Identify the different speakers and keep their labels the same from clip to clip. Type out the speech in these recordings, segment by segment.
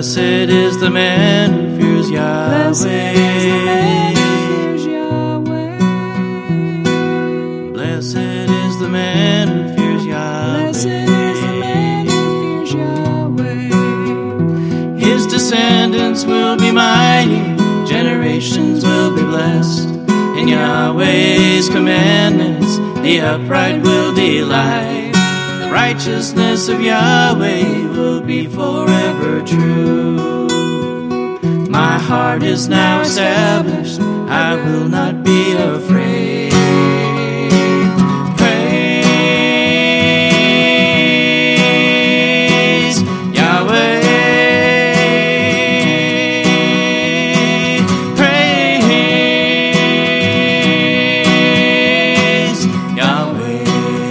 Speaker 1: Blessed is the man who fears Yahweh. Blessed is the man who fears Yahweh. His descendants will be mighty, generations will be blessed. In Yahweh's commandments the upright will delight. The righteousness of Yahweh will be forever true. My heart is now established, I will not be afraid. Praise Yahweh. Praise Yahweh.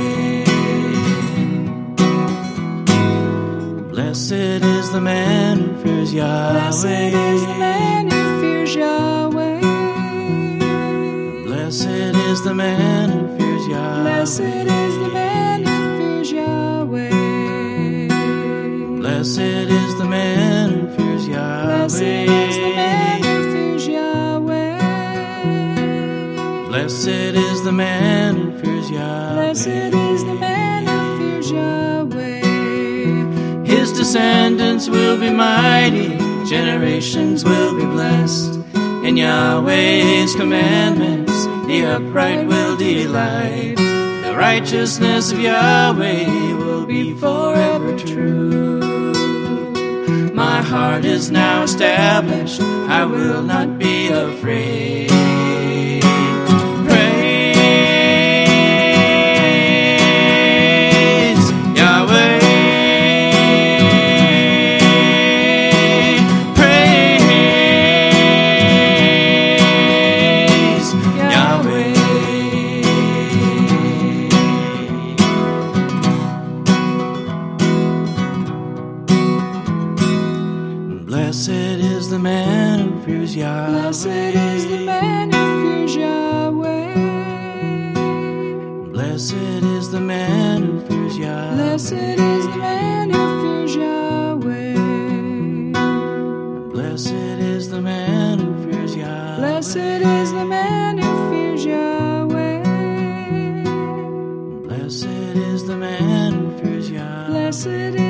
Speaker 1: Blessed is the man who fears Yahweh.
Speaker 2: Blessed is the man who fears Yahweh.
Speaker 1: Blessed is the man who fears Yahweh.
Speaker 2: Blessed is the man who fears Yahweh.
Speaker 1: Blessed is the man who fears
Speaker 2: Blessed is the man
Speaker 1: Yahweh.
Speaker 2: who fears Yahweh.
Speaker 1: Blessed is the man who fears
Speaker 2: Blessed
Speaker 1: Yahweh.
Speaker 2: is the man who fears Yahweh.
Speaker 1: His descendants will be mighty, generations will be blessed. In Yahweh's commandments the upright will delight. The righteousness of Yahweh will be forever true. My heart is now established, I will not be afraid. Praise Yahweh. Praise Yahweh. Blessed is the man who fears Yahweh.
Speaker 2: Blessed is the man who fears Yahweh.
Speaker 1: Blessed is the man who fears Yahweh.
Speaker 2: Blessed is the man who fears Yahweh.
Speaker 1: Blessed is the man who fears Yahweh.
Speaker 2: Blessed is the man who fears Yahweh.
Speaker 1: Blessed is the man who fears Yahweh.
Speaker 2: Blessed